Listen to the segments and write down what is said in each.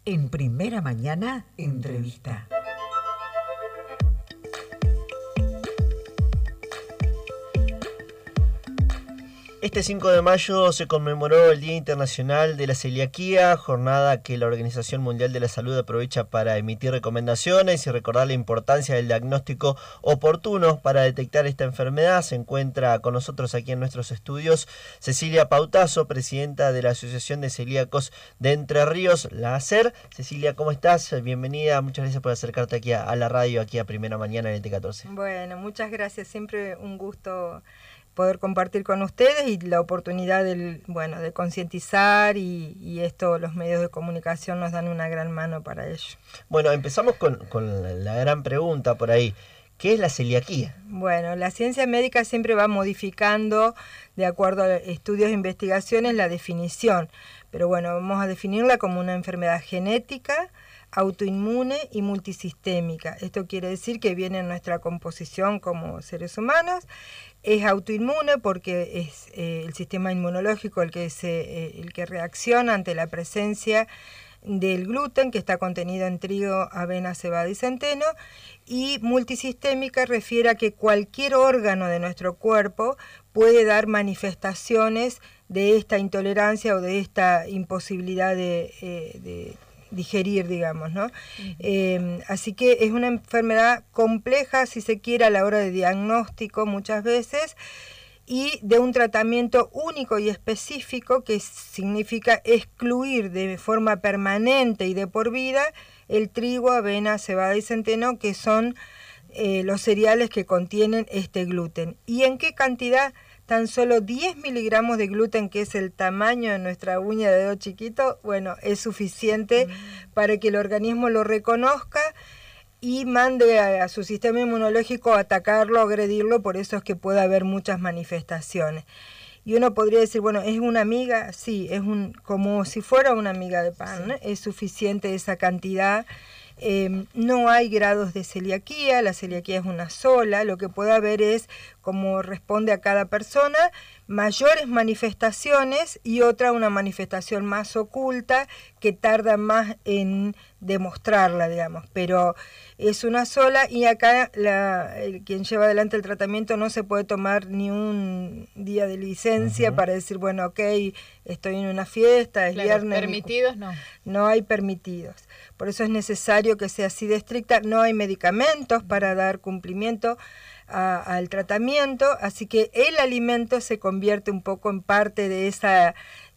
En Primera Mañana, entrevista. Este 5 de mayo se conmemoró el Día Internacional de la Celiaquía, jornada que la Organización Mundial de la Salud aprovecha para emitir recomendaciones y recordar la importancia del diagnóstico oportuno para detectar esta enfermedad. Se encuentra con nosotros aquí en nuestros estudios Cecilia Pautazo, presidenta de la Asociación de Celíacos de Entre Ríos, la ACER. Cecilia, ¿cómo estás? Bienvenida, muchas gracias por acercarte aquí a la radio, aquí a Primera Mañana en el T14. Bueno, muchas gracias, siempre un gusto poder compartir con ustedes y la oportunidad de concientizar y esto, los medios de comunicación nos dan una gran mano para ello. Bueno, empezamos con la gran pregunta por ahí. ¿Qué es la celiaquía? Bueno, la ciencia médica siempre va modificando, de acuerdo a estudios e investigaciones, la definición. Pero bueno, vamos a definirla como una enfermedad genética, autoinmune y multisistémica. Esto quiere decir que viene en nuestra composición como seres humanos. Es autoinmune porque es el sistema inmunológico el que reacciona ante la presencia del gluten que está contenido en trigo, avena, cebada y centeno. Y multisistémica refiere a que cualquier órgano de nuestro cuerpo puede dar manifestaciones de esta intolerancia o de esta imposibilidad de digerir, digamos, ¿no? Así que es una enfermedad compleja, si se quiere, a la hora de diagnóstico muchas veces, y de un tratamiento único y específico que significa excluir de forma permanente y de por vida el trigo, avena, cebada y centeno, que son los cereales que contienen este gluten. ¿Y en qué cantidad? Tan solo 10 miligramos de gluten, que es el tamaño de nuestra uña de dedo chiquito, bueno, es suficiente para que el organismo lo reconozca y mande a su sistema inmunológico a atacarlo, agredirlo. Por eso es que puede haber muchas manifestaciones. Y uno podría decir, bueno, ¿es una amiga? Sí, es como si fuera una miga de pan, ¿no? Es suficiente esa cantidad. No hay grados de celiaquía, la celiaquía es una sola. Lo que puede haber es, como responde a cada persona, mayores manifestaciones y una manifestación más oculta que tarda más en demostrarla, digamos, pero es una sola. Y acá quien lleva adelante el tratamiento no se puede tomar ni un día de licencia para decir, bueno, ok, estoy en una fiesta, es viernes. Permitidos no hay permitidos. Por eso es necesario que sea así de estricta. No hay medicamentos para dar cumplimiento al tratamiento, así que el alimento se convierte un poco en parte de ese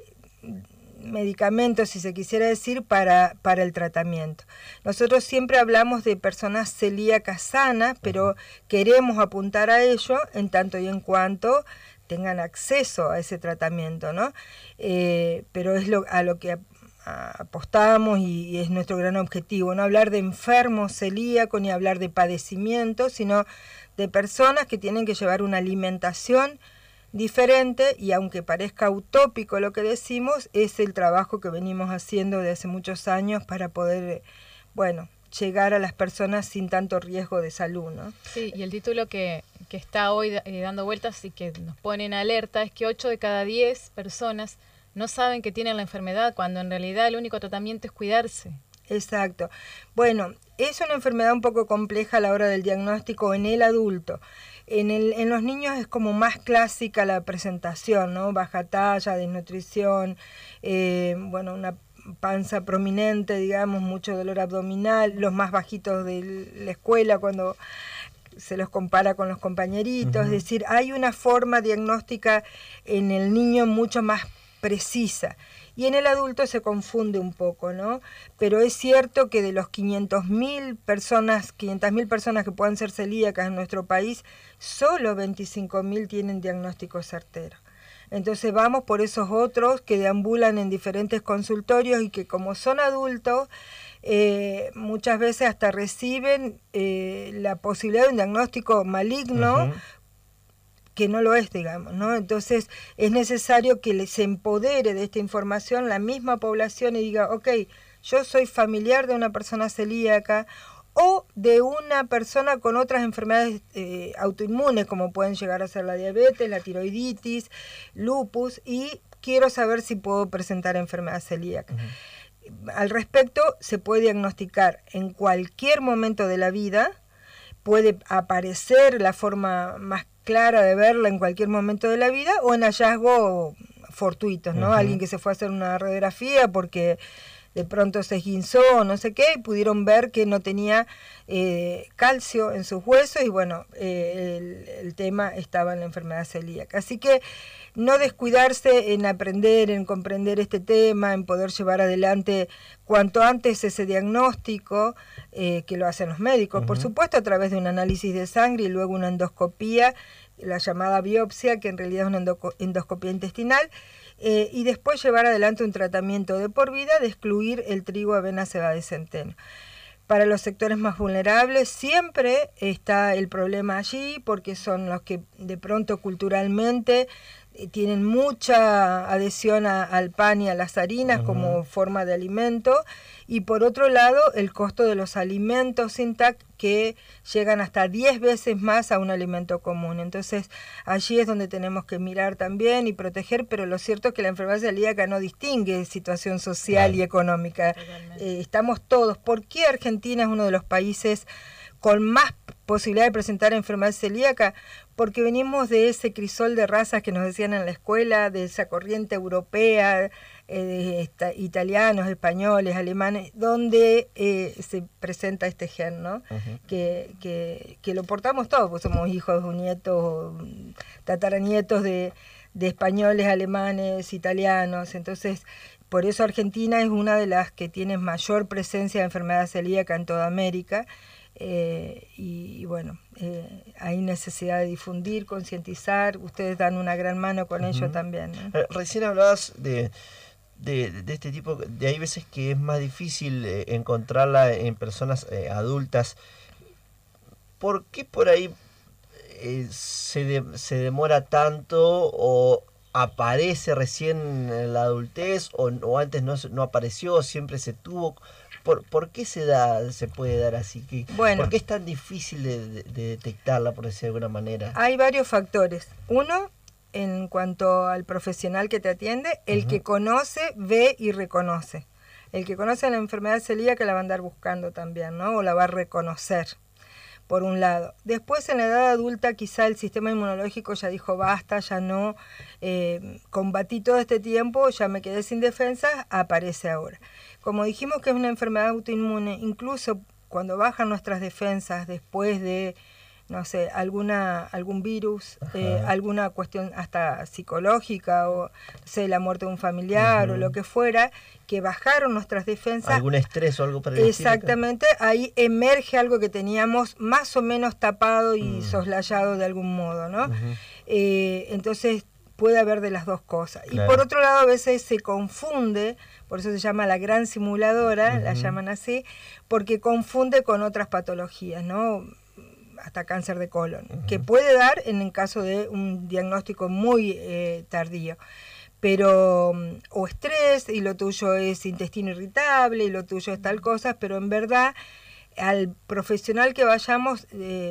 medicamento, si se quisiera decir, para el tratamiento. Nosotros siempre hablamos de personas celíacas sanas, pero queremos apuntar a ello en tanto y en cuanto tengan acceso a ese tratamiento, ¿no? Pero es a lo que apostamos y es nuestro gran objetivo, no hablar de enfermos celíacos ni hablar de padecimientos, sino de personas que tienen que llevar una alimentación diferente. Y aunque parezca utópico lo que decimos, es el trabajo que venimos haciendo desde hace muchos años para poder, llegar a las personas sin tanto riesgo de salud, ¿no? Sí, y el título que está hoy dando vueltas y que nos pone en alerta es que 8 de cada 10 personas no saben que tienen la enfermedad, cuando en realidad el único tratamiento es cuidarse. Exacto. Bueno, es una enfermedad un poco compleja a la hora del diagnóstico en el adulto. En los niños es como más clásica la presentación, ¿no? Baja talla, desnutrición, una panza prominente, digamos, mucho dolor abdominal, los más bajitos de la escuela cuando se los compara con los compañeritos. Es decir, hay una forma diagnóstica en el niño mucho más precisa, y en el adulto se confunde un poco, ¿no? Pero es cierto que de los 500.000 personas que puedan ser celíacas en nuestro país, solo 25.000 tienen diagnóstico certero. Entonces vamos por esos otros que deambulan en diferentes consultorios y que, como son adultos, muchas veces hasta reciben la posibilidad de un diagnóstico maligno, que no lo es, digamos, ¿no? Entonces es necesario que se empodere de esta información la misma población y diga, ok, yo soy familiar de una persona celíaca o de una persona con otras enfermedades autoinmunes, como pueden llegar a ser la diabetes, la tiroiditis, lupus, y quiero saber si puedo presentar enfermedad celíaca. al respecto, se puede diagnosticar en cualquier momento de la vida, puede aparecer la forma más clara de verla en cualquier momento de la vida o en hallazgos fortuitos, ¿no? Alguien que se fue a hacer una radiografía porque de pronto se esguinzó o no sé qué, y pudieron ver que no tenía calcio en sus huesos, y bueno, el tema estaba en la enfermedad celíaca. Así que no descuidarse en aprender, en comprender este tema, en poder llevar adelante cuanto antes ese diagnóstico, que lo hacen los médicos, por supuesto, a través de un análisis de sangre y luego una endoscopía, la llamada biopsia, que en realidad es una endoscopía intestinal, y después llevar adelante un tratamiento de por vida de excluir el trigo, avena, cebada y centeno. Para los sectores más vulnerables siempre está el problema allí, porque son los que de pronto culturalmente tienen mucha adhesión al pan y a las harinas como forma de alimento, y por otro lado el costo de los alimentos sin TAC, que llegan hasta 10 veces más a un alimento común. Entonces allí es donde tenemos que mirar también y proteger, pero lo cierto es que la enfermedad celíaca no distingue situación social y económica. Estamos todos. ¿Por qué Argentina es uno de los países con más posibilidad de presentar enfermedad celíaca? Porque venimos de ese crisol de razas que nos decían en la escuela, de esa corriente europea, italianos, españoles, alemanes, donde se presenta este gen, ¿no? Que lo portamos todos, pues somos hijos o nietos, tataranietos de españoles, alemanes, italianos. Entonces, por eso Argentina es una de las que tiene mayor presencia de enfermedad celíaca en toda América. Y bueno, hay necesidad de difundir, concientizar. Ustedes dan una gran mano con ello también, ¿no? Recién hablabas de este tipo, de hay veces que es más difícil encontrarla en personas adultas. ¿Por qué por ahí se demora tanto, o aparece recién en la adultez, o antes no apareció, siempre se tuvo? ¿Por qué se puede dar así? Bueno, ¿por qué es tan difícil de detectarla, por decir de alguna manera? Hay varios factores. Uno, en cuanto al profesional que te atiende, el que conoce, ve y reconoce. El que conoce la enfermedad celíaca la va a andar buscando también, ¿no? O la va a reconocer, por un lado. Después, en la edad adulta, quizá el sistema inmunológico ya dijo basta, ya no, combatí todo este tiempo, ya me quedé sin defensas, aparece ahora. Como dijimos que es una enfermedad autoinmune, incluso cuando bajan nuestras defensas después de, no sé, algún virus, alguna cuestión hasta psicológica, o no sé, la muerte de un familiar o lo que fuera, que bajaron nuestras defensas. ¿Algún estrés o algo para el Exactamente, ahí emerge algo que teníamos más o menos tapado y soslayado de algún modo, ¿no? Entonces puede haber de las dos cosas. Claro. Y por otro lado, a veces se confunde, por eso se llama la gran simuladora, la llaman así, porque confunde con otras patologías, ¿no? Hasta cáncer de colon, que puede dar en el caso de un diagnóstico muy tardío. Pero, o estrés, y lo tuyo es intestino irritable, y lo tuyo es tal cosa, pero en verdad, al profesional que vayamos,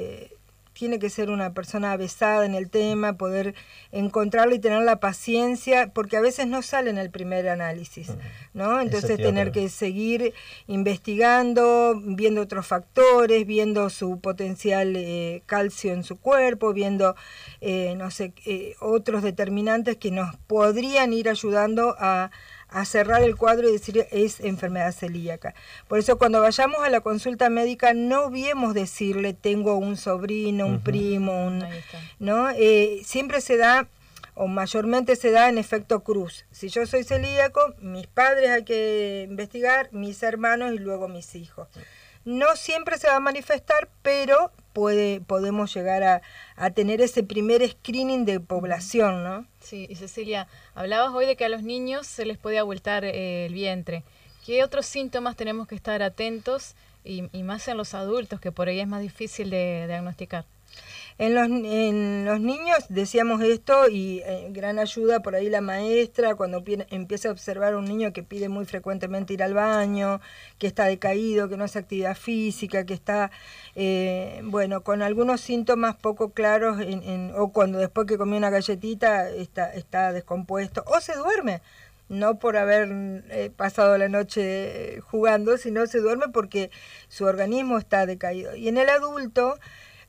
tiene que ser una persona avesada en el tema, poder encontrarlo y tener la paciencia, porque a veces no sale en el primer análisis, ¿no? Entonces tener que seguir investigando, viendo otros factores, viendo su potencial calcio en su cuerpo, viendo, no sé, otros determinantes que nos podrían ir ayudando a cerrar el cuadro y decir es enfermedad celíaca. Por eso cuando vayamos a la consulta médica no olvidemos decirle tengo un sobrino, un primo, ¿no? Siempre se da, o mayormente se da en efecto cruz. Si yo soy celíaco, mis padres hay que investigar, mis hermanos y luego mis hijos. No siempre se va a manifestar, pero podemos llegar a tener ese primer screening de población, ¿no? Sí, y Cecilia, hablabas hoy de que a los niños se les puede abultar el vientre. ¿Qué otros síntomas tenemos que estar atentos, y más en los adultos, que por ahí es más difícil de diagnosticar? En los niños decíamos esto, y gran ayuda por ahí la maestra cuando empieza a observar a un niño que pide muy frecuentemente ir al baño, que está decaído, que no hace actividad física, que está, bueno, con algunos síntomas poco claros, o cuando después que comió una galletita está descompuesto, o se duerme. no por haber pasado la noche jugando, sino se duerme porque su organismo está decaído. Y en el adulto,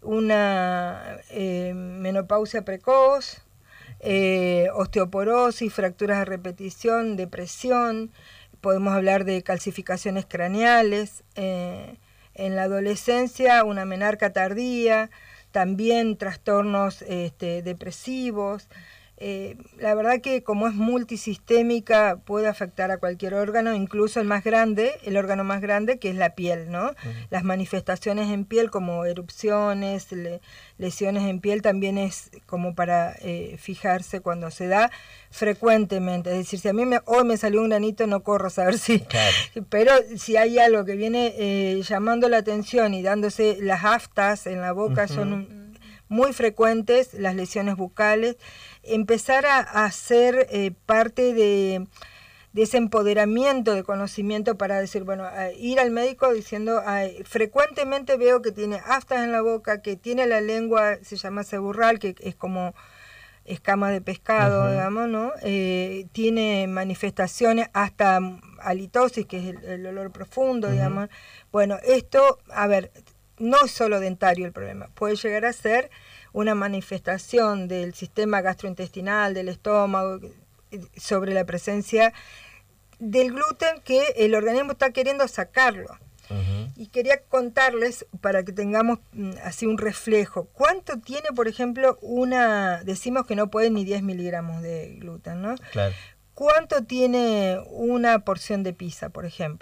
una menopausia precoz, osteoporosis, fracturas de repetición, depresión, podemos hablar de calcificaciones craneales, en la adolescencia una menarca tardía, también trastornos depresivos. La verdad que como es multisistémica puede afectar a cualquier órgano, incluso el órgano más grande, que es la piel, ¿no? Las manifestaciones en piel como erupciones, lesiones en piel también es como para fijarse cuando se da frecuentemente. Es decir, si a mí hoy me salió un granito, no corro a saber si... Claro. Pero si hay algo que viene llamando la atención y dándose las aftas en la boca, son muy frecuentes, las lesiones bucales, empezar a hacer parte de ese empoderamiento de conocimiento para decir, bueno, ir al médico diciendo, frecuentemente veo que tiene aftas en la boca, que tiene la lengua, se llama seburral, que es como escamas de pescado, digamos, ¿no? Tiene manifestaciones hasta halitosis, que es el olor profundo, digamos. Bueno, esto, a ver, no es solo dentario el problema, puede llegar a ser una manifestación del sistema gastrointestinal, del estómago, sobre la presencia del gluten que el organismo está queriendo sacarlo. Y quería contarles, para que tengamos así un reflejo, ¿cuánto tiene, por ejemplo, decimos que no puede ni 10 miligramos de gluten, ¿no? Claro. ¿Cuánto tiene una porción de pizza, por ejemplo?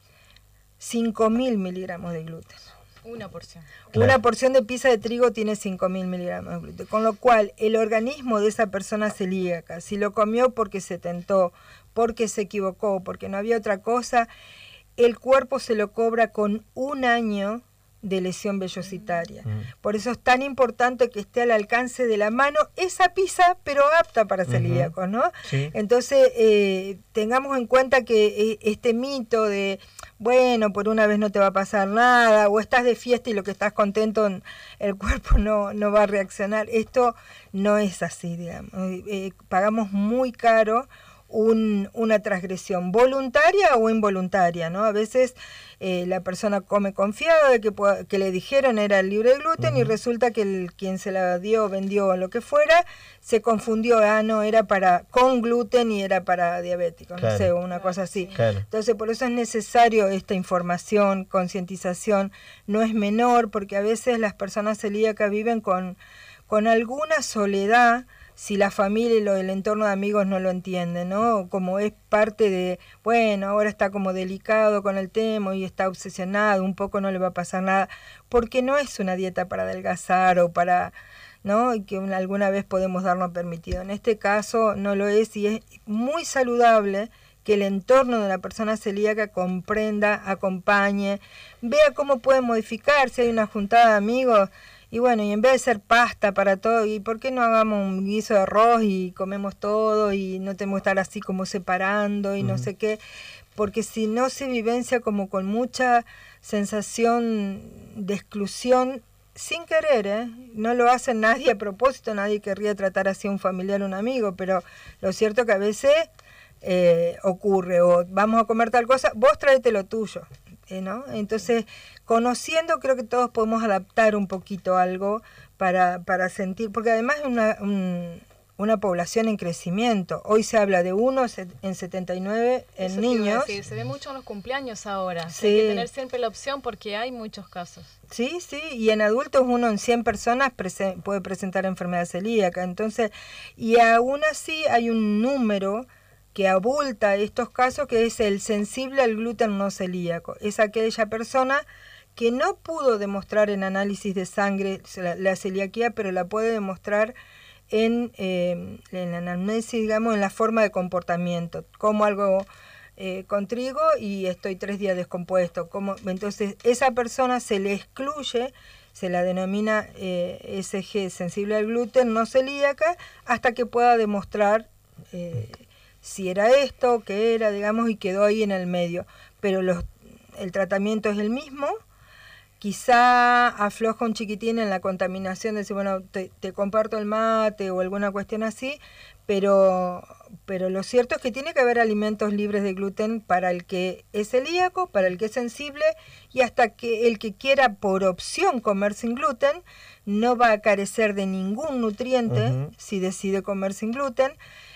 5.000 miligramos de gluten. Una porción. Claro. Una porción de pizza de trigo tiene 5.000 miligramos de gluten, con lo cual el organismo de esa persona celíaca, si lo comió porque se tentó, porque se equivocó, porque no había otra cosa, el cuerpo se lo cobra con 1 año de lesión vellositaria. Por eso es tan importante que esté al alcance de la mano esa pizza, pero apta para celíacos, ¿no? Sí. Entonces, tengamos en cuenta que este mito de, bueno, por una vez no te va a pasar nada, o estás de fiesta y lo que estás contento, el cuerpo no va a reaccionar. Esto no es así, digamos. Pagamos muy caro una transgresión voluntaria o involuntaria, ¿no? A veces la persona come confiada de que le dijeron era libre de gluten y resulta que quien se la dio, vendió, lo que fuera, se confundió, no, era con gluten y era para diabéticos, claro, no sé, una cosa así. Claro. Entonces, por eso es necesario esta información, concientización, no es menor, porque a veces las personas celíacas viven con alguna soledad, si la familia y el entorno de amigos no lo entienden, ¿no? Como es parte de, bueno, ahora está como delicado con el tema y está obsesionado, un poco no le va a pasar nada, porque no es una dieta para adelgazar o para, ¿no? Y que alguna vez podemos darnos permitido. En este caso no lo es y es muy saludable que el entorno de la persona celíaca comprenda, acompañe, vea cómo puede modificar, si hay una juntada de amigos. Y bueno, y en vez de ser pasta para todo, ¿y por qué no hagamos un guiso de arroz y comemos todo y no tenemos que estar así como separando y no sé qué? Porque si no se vivencia como con mucha sensación de exclusión, sin querer, no lo hace nadie a propósito, nadie querría tratar así a un familiar o un amigo, pero lo cierto que a veces ocurre, o vamos a comer tal cosa, vos tráete lo tuyo. ¿No? Entonces, conociendo, creo que todos podemos adaptar un poquito algo para sentir, porque además es una población en crecimiento. Hoy se habla de 1 en 79 en Eso niños. Decir, se ve mucho en los cumpleaños ahora. Sí. Hay que tener siempre la opción porque hay muchos casos. Sí, y en adultos 1 en 100 personas puede presentar enfermedad celíaca. Entonces, y aún así hay un número que abulta estos casos, que es el sensible al gluten no celíaco. Es aquella persona que no pudo demostrar en análisis de sangre la celiaquía, pero la puede demostrar en la anamnesis, digamos, en la forma de comportamiento. Como algo con trigo y estoy 3 días descompuesto. Entonces, esa persona se le excluye, se la denomina SG, sensible al gluten no celíaca, hasta que pueda demostrar si era esto, qué era, digamos, y quedó ahí en el medio. Pero el tratamiento es el mismo, quizá afloja un chiquitín en la contaminación, de decir, bueno, te comparto el mate o alguna cuestión así, pero pero lo cierto es que tiene que haber alimentos libres de gluten para el que es celíaco, para el que es sensible, y hasta que el que quiera por opción comer sin gluten no va a carecer de ningún nutriente si decide comer sin gluten.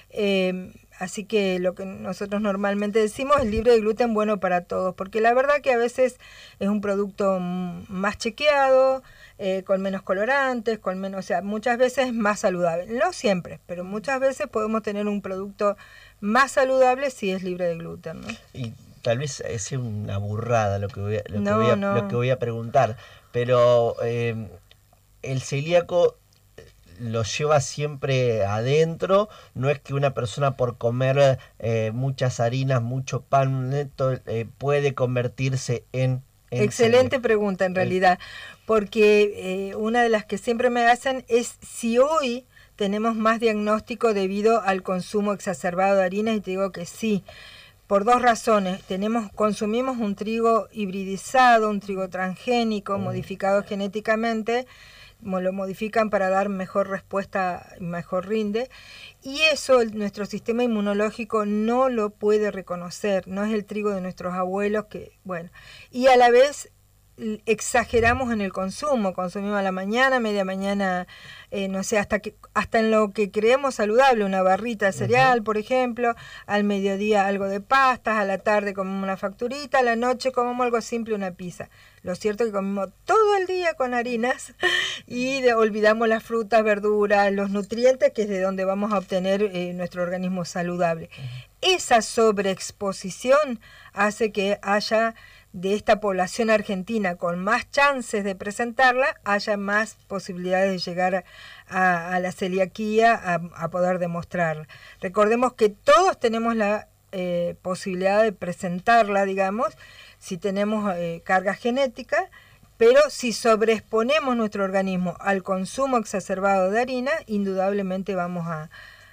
Así que lo que nosotros normalmente decimos es libre de gluten, bueno para todos, porque la verdad que a veces es un producto más chequeado, con menos colorantes, con menos, o sea, muchas veces más saludable. No siempre, pero muchas veces podemos tener un producto más saludable si es libre de gluten, ¿no? Y tal vez es una burrada lo que voy a preguntar, pero el celíaco lo lleva siempre adentro, no es que una persona por comer muchas harinas, mucho pan neto, puede convertirse en Excelente pregunta en realidad, porque una de las que siempre me hacen es si hoy tenemos más diagnóstico debido al consumo exacerbado de harinas, y te digo que sí, por dos razones. Consumimos un trigo hibridizado, un trigo transgénico, modificado genéticamente, lo modifican para dar mejor respuesta y mejor rinde, y eso nuestro sistema inmunológico no lo puede reconocer, no es el trigo de nuestros abuelos y a la vez exageramos en el consumo, consumimos a la mañana, media mañana, no sé, hasta en lo que creemos saludable, una barrita de cereal, por ejemplo, al mediodía algo de pastas, a la tarde comemos una facturita, a la noche comemos algo simple, una pizza. Lo cierto es que comemos todo el día con harinas y olvidamos las frutas, verduras, los nutrientes, que es de donde vamos a obtener nuestro organismo saludable. Esa sobreexposición hace que haya de esta población argentina con más chances de presentarla, haya más posibilidades de llegar a la celiaquía, a poder demostrarla. Recordemos que todos tenemos la posibilidad de presentarla, digamos, si tenemos carga genética, pero si sobreexponemos nuestro organismo al consumo exacerbado de harina, indudablemente vamos a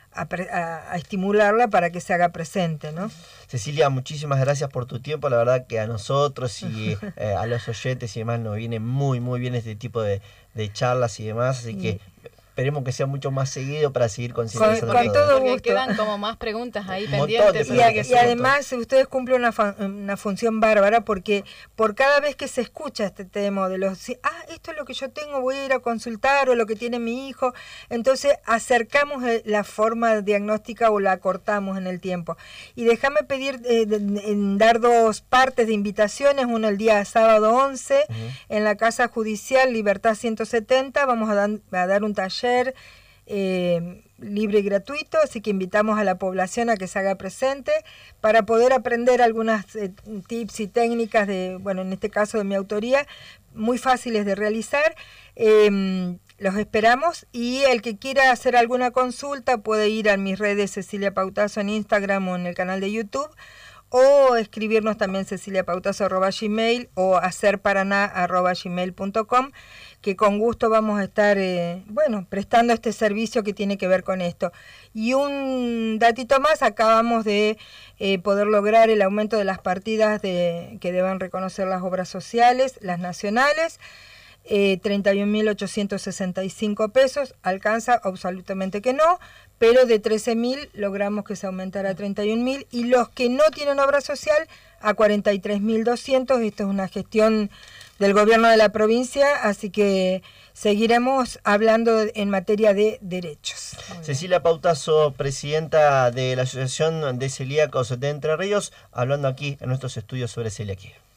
estimularla para que se haga presente, ¿no? Cecilia, muchísimas gracias por tu tiempo. La verdad que a nosotros y a los oyentes y demás nos viene muy bien este tipo de charlas y demás, así que esperemos que sea mucho más seguido para seguir concientizando. Con todo porque gusto. quedan como más preguntas ahí Un pendientes. montón Y además ustedes cumplen una función bárbara, porque por cada vez que se escucha este tema de esto es lo que yo tengo, voy a ir a consultar, o lo que tiene mi hijo, entonces acercamos la forma diagnóstica o la acortamos en el tiempo. Y déjame pedir, dar dos partes de invitaciones, uno el día sábado 11, en la Casa Judicial Libertad 170, vamos a dar un taller libre y gratuito, así que invitamos a la población a que se haga presente para poder aprender algunas tips y técnicas en este caso de mi autoría, muy fáciles de realizar. Los esperamos, y el que quiera hacer alguna consulta puede ir a mis redes Cecilia Pautazo en Instagram o en el canal de YouTube, o escribirnos también ceciliapautazo@gmail o hacerparaná@gmail.com, que con gusto vamos a estar prestando este servicio que tiene que ver con esto. Y un datito más, acabamos de poder lograr el aumento de las partidas que deban reconocer las obras sociales, las nacionales. 31.865 pesos, alcanza absolutamente que no, pero de 13.000 logramos que se aumentara a 31.000, y los que no tienen obra social a 43.200. Esto es una gestión del gobierno de la provincia, así que seguiremos hablando en materia de derechos. Cecilia Pautazo, presidenta de la Asociación de Celíacos de Entre Ríos, hablando aquí en nuestros estudios sobre celiaquía.